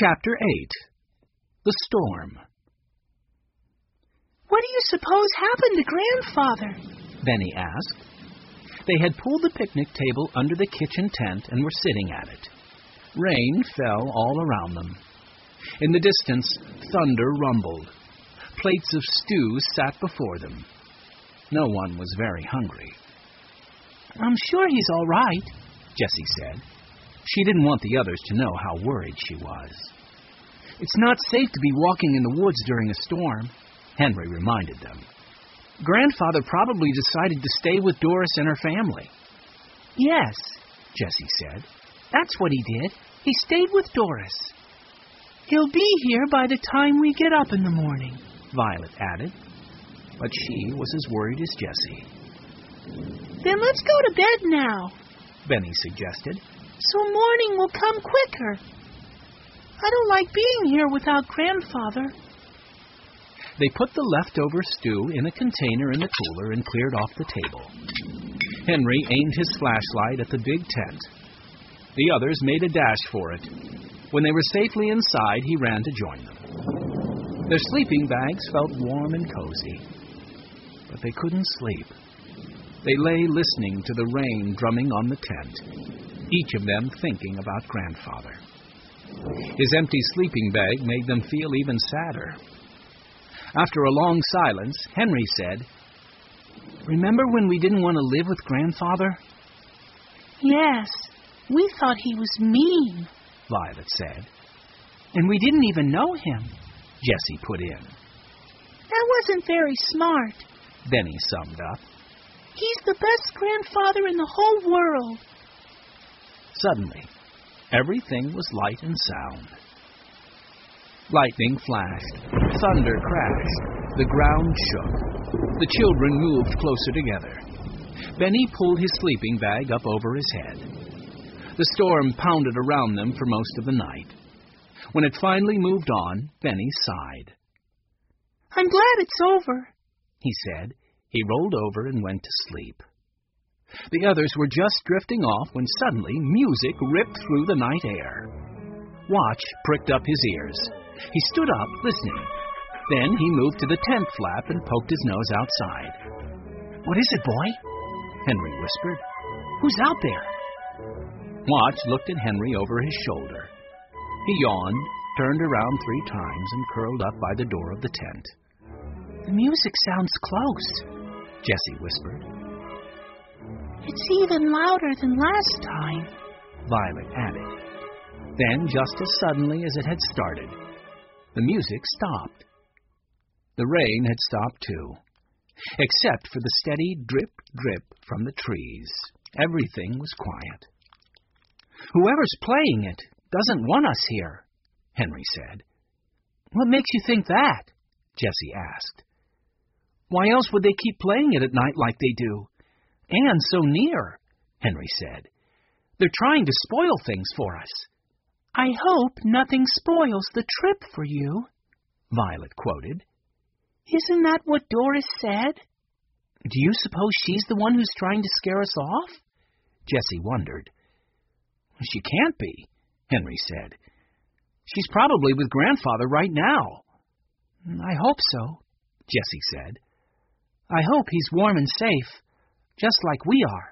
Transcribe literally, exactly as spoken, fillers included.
Chapter eight. The Storm. "What do you suppose happened to Grandfather?" Benny asked. They had pulled the picnic table under the kitchen tent and were sitting at it. Rain fell all around them. In the distance, thunder rumbled. Plates of stew sat before them. No one was very hungry. "I'm sure he's all right," Jessie said. She didn't want the others to know how worried she was. "It's not safe to be walking in the woods during a storm," Henry reminded them. "Grandfather probably decided to stay with Doris and her family." "Yes," Jessie said. "That's what he did. He stayed with Doris." "He'll be here by the time we get up in the morning," Violet added. But she was as worried as Jessie. "Then let's go to bed now," Benny suggested. "So morning will come quicker. I don't like being here without Grandfather." They put the leftover stew in a container in the cooler and cleared off the table. Henry aimed his flashlight at the big tent. The others made a dash for it. When they were safely inside, he ran to join them. Their sleeping bags felt warm and cozy, but they couldn't sleep. They lay listening to the rain drumming on the tent, each of them thinking about Grandfather. His empty sleeping bag made them feel even sadder. After a long silence, Henry said, "Remember when we didn't want to live with Grandfather?" "Yes, we thought he was mean," Violet said. "And we didn't even know him," Jessie put in. "That wasn't very smart," Benny summed up. "He's the best grandfather in the whole world." Suddenly, everything was light and sound. Lightning flashed, thunder crashed, the ground shook. The children moved closer together. Benny pulled his sleeping bag up over his head. The storm pounded around them for most of the night. When it finally moved on, Benny sighed. "I'm glad it's over," he said. He rolled over and went to sleep. The others were just drifting off when suddenly music ripped through the night air. Watch pricked up his ears. He stood up, listening. Then he moved to the tent flap and poked his nose outside. "What is it, boy?" Henry whispered. "Who's out there?" Watch looked at Henry over his shoulder. He yawned, turned around three times, and curled up by the door of the tent. "The music sounds close," Jessie whispered. "It's even louder than last time," Violet added. Then, just as suddenly as it had started, the music stopped. The rain had stopped too, except for the steady drip, drip from the trees. Everything was quiet. "Whoever's playing it doesn't want us here," Henry said. "What makes you think that?" Jessie asked. "Why else would they keep playing it at night like they do? And so near," Henry said. "They're trying to spoil things for us." "I hope nothing spoils the trip for you," Violet quoted. "Isn't that what Doris said?" "Do you suppose she's the one who's trying to scare us off?" Jessie wondered. "She can't be," Henry said. "She's probably with Grandfather right now." "I hope so," Jessie said. "I hope he's warm and safe, just like we are."